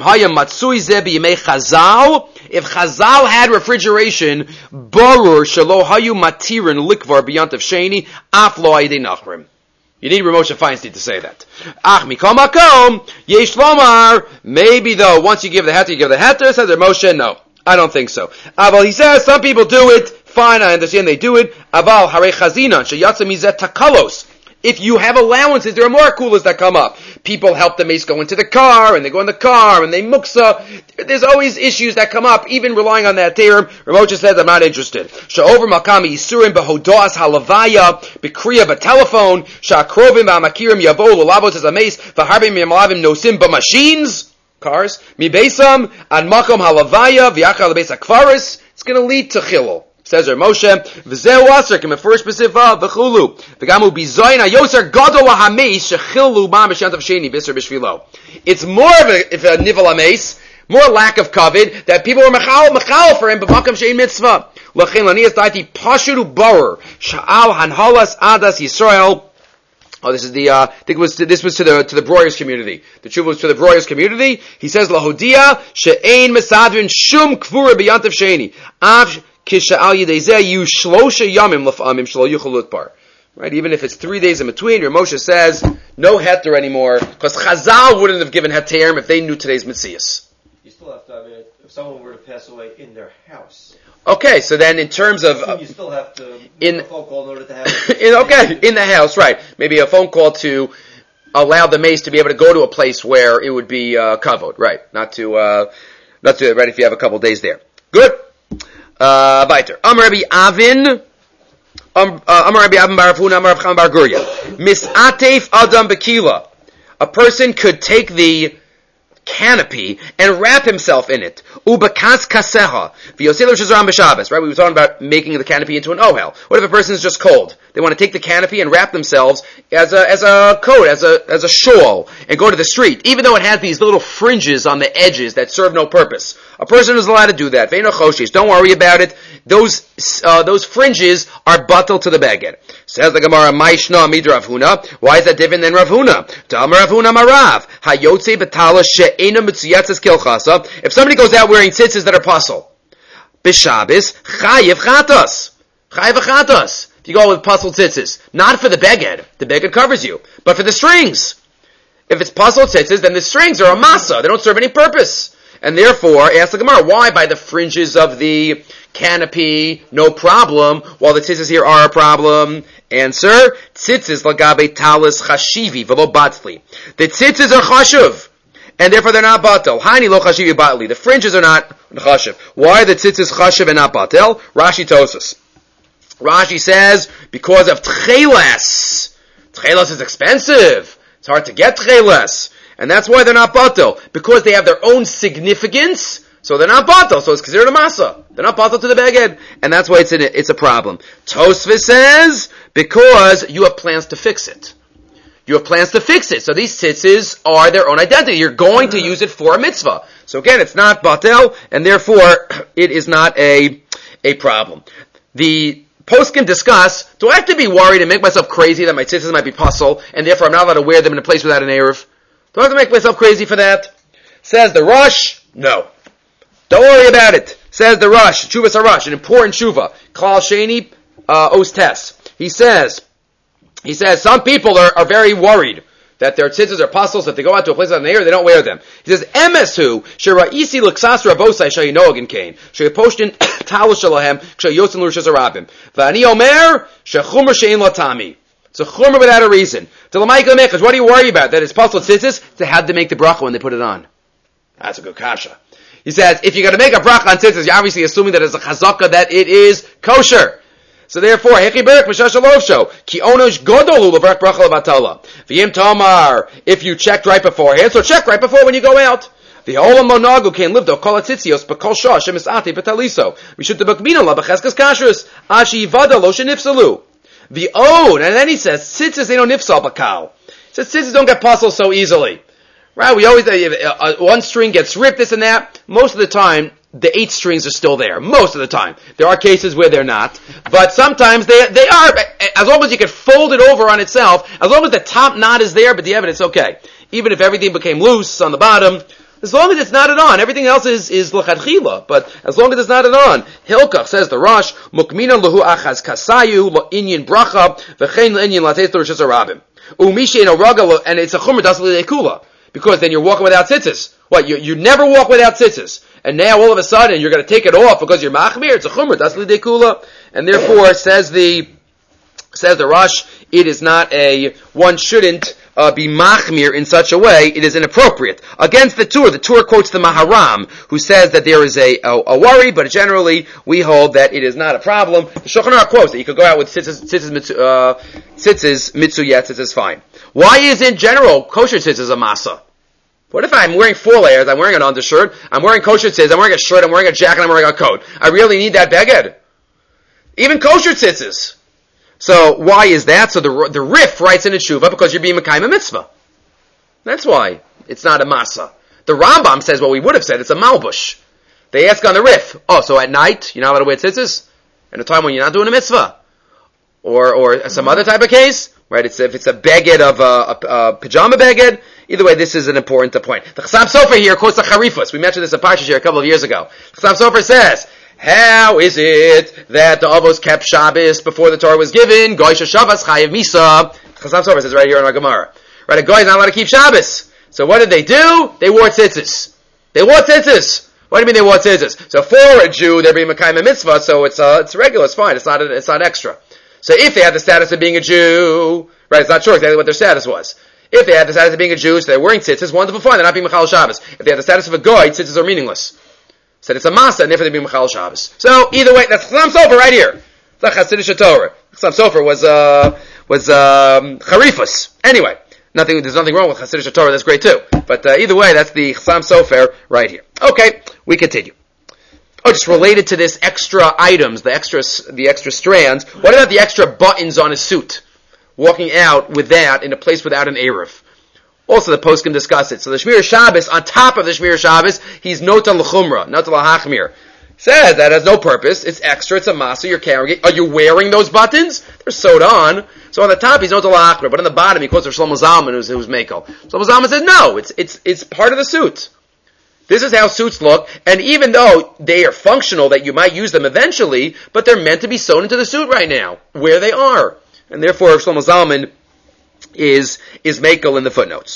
If Chazal had refrigeration, Borur Shalo Hayu Matirin Likvar B'yantav Sheni, Af Lo Ayidei Nachrim. You need Rav Moshe Feinstein to say that. Ach Mikol Makom, Yesh Lomar, maybe though, once you give the heter, you give the heter, says Rav Moshe, no. I don't think so. Aval, he says, some people do it, fine, I understand they do it. Aval, Hare Chazina, Sheyatza Mizet Takalos. If you have allowances, there are more kulas that come up. People help the mace go into the car, and they go in the car, and they muksa. There's always issues that come up, even relying on that term. Rav Moshe says, I'm not interested. Sha'over makami yisurim behodas halavaya, bekriya b'telephone, sha'akrovim ba'amakirim yavo l'lavos as a mace, v'harbim yamalavim nosim b'machines, cars, mi beisam, an makom halavaya, v'yachal l'beis akvaris. It's going to lead to chilul. Says Rav Moshe, v'zeu aser kem first b'siva v'chulu v'gamu bizayin hayoser gadol hameis shechilu ma b'shantav sheni b'isser b'shvilo. It's more of a nivel hameis, more lack of covet that people were mechal for him b'makam shein mitzvah. L'chein lanias daiti pashudu barer sha'al hanhalas adas Yisrael. Oh, this is this was to the Breuers community. The tshuva was to the Breuers community. He says lahodia she'ein mesadrin shum kvura b'yantav sheni. Right, even if it's 3 days in between, Rav Moshe says, no heter anymore, because Chazal wouldn't have given heter if they knew today's Metzias. You still have to, if someone were to pass away in their house. Okay, so then in terms of... you still have to make a phone call in order to have... in the house, right. Maybe a phone call to allow the mace to be able to go to a place where it would be kavod, right. Not to, right, if you have a couple days there. Good. Weiter. Amar Rabbi Avin Bar Avuna, Amar Rav Chaim Bar Gurya. Misatef Adam Bekila. A person could take the canopy and wrap himself in it. Ubakas kaseha. V'yoselu shazram b'Shabbos. Right? We were talking about making the canopy into an ohel. What if a person is just cold? They want to take the canopy and wrap themselves as a coat, as a shawl, and go to the street, even though it has these little fringes on the edges that serve no purpose. A person is allowed to do that. Ve'eno choshes. Don't worry about it. Those fringes are batel to the beged. Says the Gemara, Maishna Amid Rav Huna. Why is that different than Rav Huna? Ta'amar Rav Huna Marav. Hayotze betala she'ena mitziyatzes kilchasa. If somebody goes out wearing tzitzis that are puzzle, b'Shabbos, chayiv chatas. Chayiv chatas. If you go with puzzle tzitzis. Not for the beged. The beged covers you. But for the strings. If it's puzzle tzitzis, then the strings are a masa. They don't serve any purpose. And therefore, ask the Gemara, why by the fringes of the canopy, no problem, while the tzitzis here are a problem? Answer, tzitzis lagabe talis chashivi velo batli. The tzitzis are chashuv, and therefore they're not batel. Hani lo chashivi batli. The fringes are not chashuv. Why are the tzitzis chashuv and not batel? Rashi Tosas. Rashi says, because of tcheles. Tcheles is expensive. It's hard to get tcheles. And that's why they're not batel. Because they have their own significance, so they're not batel. So it's considered a masa. They're not batel to the beged. And that's why it's a problem. Tosfos says, because you have plans to fix it. You have plans to fix it. So these tzitzis are their own identity. You're going to use it for a mitzvah. So again, it's not batel, and therefore it is not a problem. The poskim discuss, do I have to be worried and make myself crazy that my tzitzis might be puzzle, and therefore I'm not allowed to wear them in a place without an eruv? Do I have to make myself crazy for that? Says the Rosh, no. Don't worry about it. Says the Rosh, Shuvas HaRosh, an important shuva. Klal Sheni, Os Tes. He says, some people are very worried that their tzitzis are puzzles, if they go out to a place without an eruv, they don't wear them. He says, Emesu, Shira'isi L'ksas Rabosai Shayinogin Kain, Shayiposhtin Talus Shalahem, Shayosin L'Rishas Arabim. V'ani Omer, Shechumar Shein Latami. It's a chumrah without a reason. What do you worry about? That it's puzzle tzitzis? To have to make the bracha when they put it on. That's a good kasha. He says, if you're going to make a bracha on tzitzis, you're obviously assuming that it's a chazaka, that it is kosher. So therefore, hechi berek m'shash alovsho, ki onosh godolu levrach bracha levatala. V'yim tamar, if you checked right beforehand, so check right before when you go out. The olam monagu can live do kol atzitzios b'kol shah shemis ati b'taliso. We should debakmina la b'cheskas kashrus, ashi yivada lo shenifsalu. The own, and then he says, tzitzis they don't nifsal bakal. He says tzitzis don't get puzzled so easily. Right? We always, one string gets ripped, this and that. Most of the time, the 8 strings are still there. Most of the time. There are cases where they're not. But sometimes they are, as long as you can fold it over on itself, as long as the top knot is there, but the evidence, okay. Even if everything became loose on the bottom, as long as it's knotted on, everything else is l'chadchila. But as long as it's knotted on, Hilkach says the Rosh, mukmina lahu achaz kasayu inyan bracha v'chein inyan lateis l'rishas harabim. Umishe no raga, and it's a chumra dasli lekula, because then you're walking without tzitzis. What you never walk without tzitzis, and now all of a sudden you're going to take it off because you're machmir. It's a chumra dasli lekula, and therefore says the Rosh, it is not one shouldn't be machmir in such a way, it is inappropriate. Against the Tur quotes the Maharam, who says that there is a worry, but generally we hold that it is not a problem. The Shulchan Aruch quotes that you could go out with tzitzis mitzuyet, tzitzis fine. Why is in general kosher tzitzis a masa? What if I'm wearing 4 layers, I'm wearing an undershirt, I'm wearing kosher tzitzis, I'm wearing a shirt, I'm wearing a jacket, I'm wearing a coat. I really need that beged? Even kosher tzitzis. So why is that? So the Rif writes in a tshuva because you're being mekayim a mitzvah. That's why it's not a masa. The Rambam says what we would have said, it's a malbush. They ask on the Rif, so at night you're not allowed to wear tzitzis? In a time when you're not doing a mitzvah? Or some other type of case? Right? If it's a beged of a pajama beged. Either way, this is an important point. The Chassam Sofer here quotes the Charifus. We mentioned this in Parsha here a couple of years ago. Chassam Sofer says, how is it that the Avos kept Shabbos before the Torah was given? Goy Shabbos Chayev Misa. Chassam Sofer says right here in our Gemara. Right, a Goy is not allowed to keep Shabbos. So what did they do? They wore tzitzis. What do you mean they wore tzitzis? So for a Jew, they're being Mekayim a mitzvah, so it's regular, it's fine, it's not extra. So if they had the status of being a Jew, right, it's not sure exactly what their status was. If they had the status of being a Jew, so they're wearing tzitzis, wonderful, fine, they're not being Mechal Shabbos. If they had the status of a Goy, tzitzis are meaningless. Said it's a masa, and therefore they be Mechal Shabbos. So either way, that's Chassam Sofer right here. It's like Hasidic Torah. Chassam Sofer was Charifus. Anyway, there's nothing wrong with Hasidic Torah. That's great too. But either way, that's the Chassam Sofer right here. Okay, we continue. Just related to this extra items, the extra strands. What about the extra buttons on a suit? Walking out with that in a place without an eruv. Also, the poskim discuss it. So the Shmir Shabbos, on top of the Shmir Shabbos, he's nota l'chumra, nota l'hachmir. Says that has no purpose. It's extra. It's a masa. You're carrying it. Are you wearing those buttons? They're sewed on. So on the top, he's nota l'hachmir, but on the bottom, he quotes Shlomo Zalman, who's Mekel. Shlomo Zalman says, no, it's part of the suit. This is how suits look, and even though they are functional, that you might use them eventually, but they're meant to be sewn into the suit right now, where they are. And therefore, Shlomo Zalman is Mekel in the footnotes.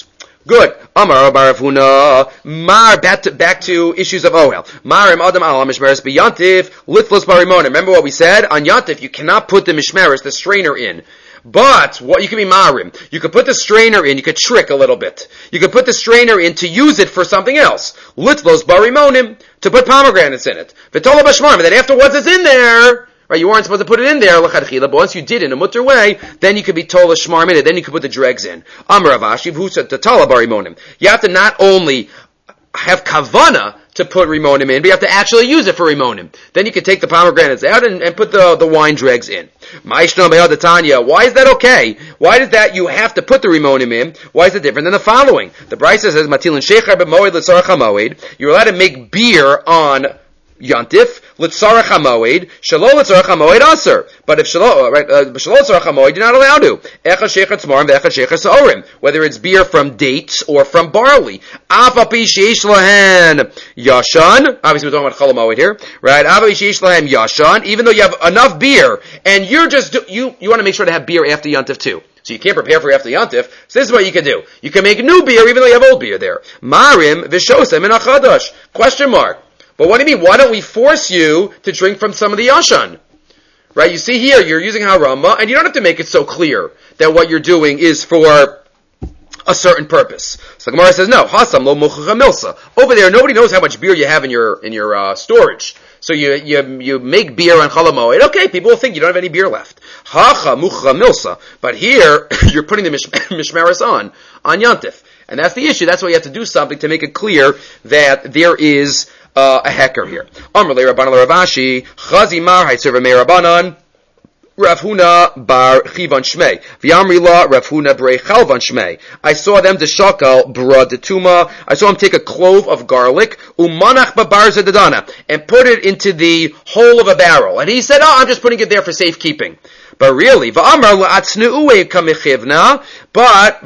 Good. Amar Rav Huna. Mar, back to issues of Ohel. Marim Adam al Mishmeres B'Yantif, Litflos Barimon. Remember what we said? On Yantif, you cannot put the Mishmeres, the strainer, in. But, what, you can be Marim. You could put the strainer in, you could trick a little bit. You could put the strainer in to use it for something else. Litflos Barimonim, to put pomegranates in it. V'tola Bashmarim, and then afterwards it's in there. Right, you weren't supposed to put it in there, but once you did in a mutter way, then you could be told a shmarm in it, then you could put the dregs in. Amar Avashi, who said tatala barimonim. You have to not only have kavana to put rimonim in, but you have to actually use it for rimonim. Then you can take the pomegranates out and put the wine dregs in. Why is that okay? Why is that you have to put the rimonim in? Why is it different than the following? The Brisa says, Matilin shechar b'moed l'tzarach hamoed. You're allowed to make beer on Yantif, Litzarach HaMoed, Shalo Litzarach HaMoed Aser. But if Shalo Litzarach HaMoed, you're not allowed to. Echad Shechat Smarim, Echad Shechat Sa'orim. Whether it's beer from dates or from barley. Afapi Sheish Lahan Yashan. Obviously we're talking about Chol HaMoed here. Right? Afapi Sheish Lahan Yashan. Even though you have enough beer, and you're just, you want to make sure to have beer after Yantif too. So you can't prepare for after Yantif. So this is what you can do. You can make new beer even though you have old beer there. Marim Vishosem in Achadash. Question mark. But what do you mean? Why don't we force you to drink from some of the Yashan? Right? You see here, you're using Harama, and you don't have to make it so clear that what you're doing is for a certain purpose. So Gemara says, no, Hasam lo muchacha milsa. Over there, nobody knows how much beer you have in your storage. So you make beer on Chol HaMoed. Okay, people will think you don't have any beer left. Hacha muchacha milsa. But here, you're putting the mishmeres on Yantif. And that's the issue. That's why you have to do something to make it clear that there is a hecker here. Amrle Rabbanan Ravashi, Chazi Mar Haitzer Meir Rabbanan, Rav Huna bar Chivan Shmei. V'amri la Rav Huna brei Chalvan Shmei. I saw them deshakal bra detuma. I saw him take a clove of garlic, umanach babar zedadana, and put it into the hole of a barrel. And he said, I'm just putting it there for safekeeping. But really, v'amar la'atznu'u kamechivna, but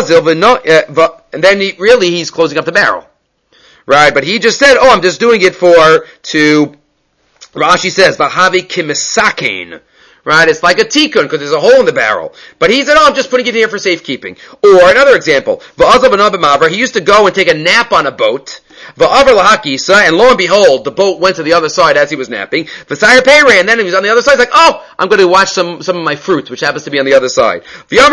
v'azil and then he's closing up the barrel. Right, but he just said, I'm just doing it Rashi says, Vahavi kimisakein. Right, it's like a tikkun, because there's a hole in the barrel. But he said, I'm just putting it here for safekeeping. Or another example, he used to go and take a nap on a boat, and lo and behold, the boat went to the other side as he was napping, and then he was on the other side, I'm going to watch some of my fruit, which happens to be on the other side.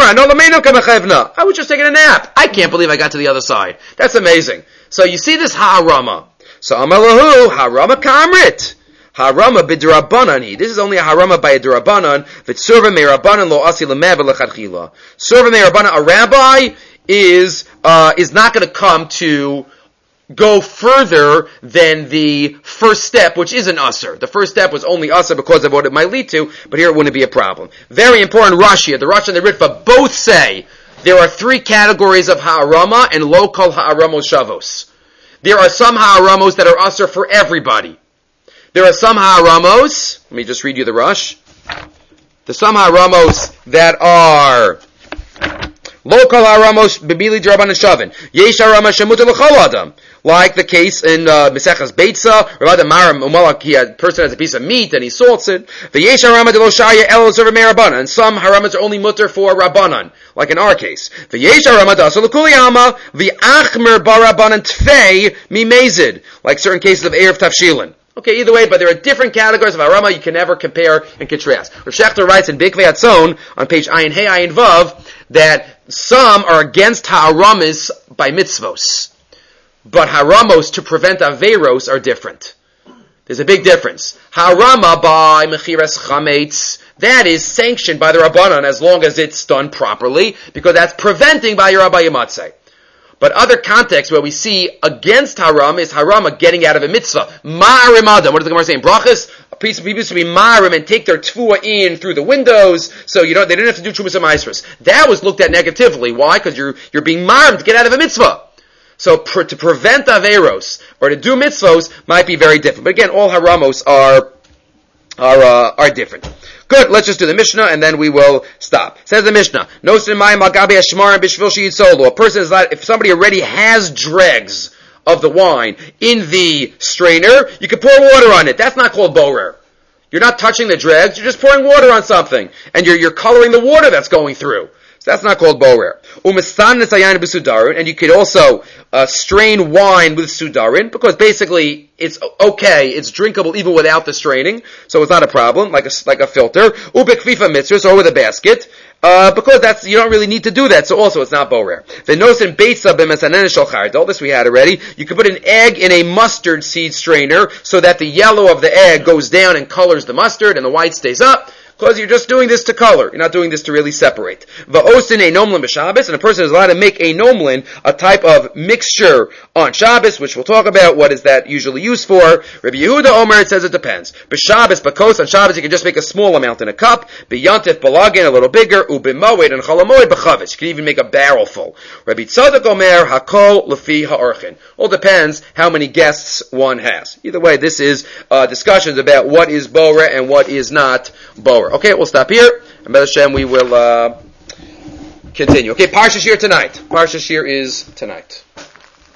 I was just taking a nap. I can't believe I got to the other side. That's amazing. So you see this ha'arama. So amalahu, ha'arama kamrit. Harama b'drabanan. This is only a harama by a drabanan. V'tzurva me'rabanan lo asi l'mev l'chadchila. Surva me'rabanan. A rabbi is not going to come to go further than the first step, which is an usr. The first step was only usr because of what it might lead to, but here it wouldn't be a problem. Very important. Rashi, the Rashi and the Ritva both say there are three categories of ha'arama and lo kol ha'aramos shavos. There are some ha'aramos that are usr for everybody. There are some ha'aramos, let me just read you the Rush. There's some ha'aramos that are local ha'aramos b'bili d'rabanan shavin. Yesh ha'arama shemuter l'chol adam. Like the case in Meseches Beitza, Rabbi Maram Umalak, a person has a piece of meat and he salts it. The Yesh ha'arama de lo shaya el server me'rabanan. And some ha'aramas are only mutter for rabbanan, like in our case. The Yesh ha'arama de asol l'kuli ama, the achmer barabanan tfei mimezid. Like certain cases of Erev Tafshilin. Okay, either way, but there are different categories of harama you can never compare and contrast. Rav Shechter writes in Bikvei Hatzon on page Ayin Hey Ayin Vav that some are against ha'aramas by mitzvos, but haramos to prevent averos are different. There's a big difference. Harama by mechiras chametz, that is sanctioned by the Rabbanan as long as it's done properly, because that's preventing by your Rabbi Yamatzeh. But other contexts where we see against haram is harama getting out of a mitzvah. Ma'arim adam. What is the Gemara saying? Brachas, people used to be ma'arim and take their tfuah in through the windows, so they didn't have to do trumas and ma'asros. That was looked at negatively. Why? Because you're being ma'arim to get out of a mitzvah. So to prevent averos or to do mitzvos might be very different. But again, all haramos are different. Good, let's just do the Mishnah and then we will stop. Says the Mishnah, a person is not, if somebody already has dregs of the wine in the strainer, you can pour water on it. That's not called borer. You're not touching the dregs, you're just pouring water on something. And you're coloring the water that's going through. So So that's not called borer. And you could also strain wine with sudarin, because basically it's okay, it's drinkable even without the straining, so it's not a problem, like a filter. Ubekfifa mitzvahs, or with a basket, because you don't really need to do that, so also it's not borer. The nosin beitza b'mesanen shel chardal, this we had already. You can put an egg in a mustard seed strainer so that the yellow of the egg goes down and colors the mustard and the white stays up. Because you're just doing this to color. You're not doing this to really separate. Va'osin a nomlin b'Shabbos, and a person is allowed to make a nomlin, a type of mixture on Shabbos, which we'll talk about. What is that usually used for? Rabbi Yehuda Omer, it says it depends. B'Shabbos, b'kos, on Shabbos you can just make a small amount in a cup. B'yantif, b'lagin, a little bigger. U'b'moed, and cholamoed, b'chavetz. You can even make a barrel full. Rabbi Tzadok Omer, hakol lefi ha'orchin. All depends how many guests one has. Either way, this is discussions about what is borer and what is not borer. Okay, we'll stop here. And B'ez Hashem, we will continue. Okay, Parsha Shir tonight. Parsha Shir is tonight.